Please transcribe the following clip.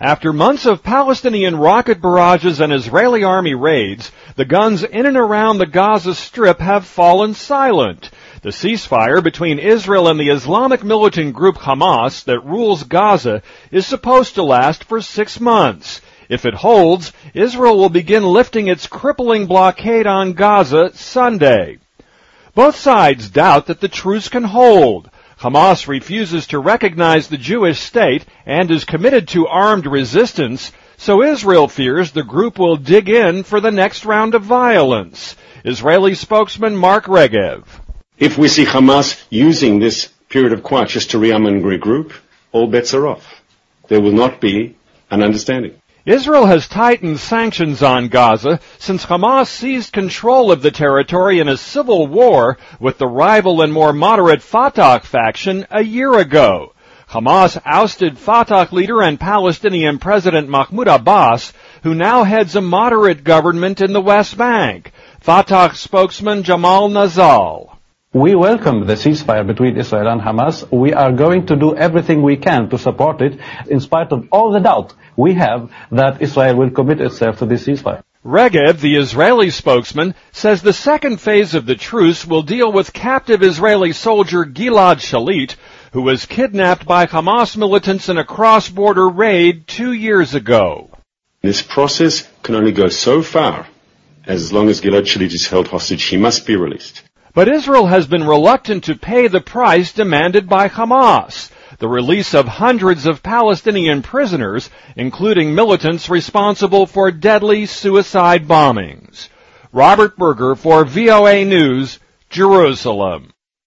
After months of Palestinian rocket barrages and Israeli army raids, the guns in and around the Gaza Strip have fallen silent. The ceasefire between Israel and the Islamic militant group Hamas that rules Gaza is supposed to last for 6 months. If it holds, Israel will begin lifting its crippling blockade on Gaza Sunday. Both sides doubt that the truce can hold. Hamas refuses to recognize the Jewish state and is committed to armed resistance, so Israel fears the group will dig in for the next round of violence. Israeli spokesman Mark Regev. If we see Hamas using this period of quiet just to rearm and regroup, all bets are off. There will not be an understanding. Israel has tightened sanctions on Gaza since Hamas seized control of the territory in a civil war with the rival and more moderate Fatah faction a year ago. Hamas ousted Fatah leader and Palestinian President Mahmoud Abbas, who now heads a moderate government in the West Bank. Fatah spokesman Jamal Nazal. We welcome the ceasefire between Israel and Hamas. We are going to do everything we can to support it, in spite of all the doubt we have that Israel will commit itself to this ceasefire. Regev, the Israeli spokesman, says the second phase of the truce will deal with captive Israeli soldier Gilad Shalit, who was kidnapped by Hamas militants in a cross-border raid 2 years ago. This process can only go so far. As long as Gilad Shalit is held hostage, he must be released. But Israel has been reluctant to pay the price demanded by Hamas, the release of hundreds of Palestinian prisoners, including militants responsible for deadly suicide bombings. Robert Berger for VOA News, Jerusalem.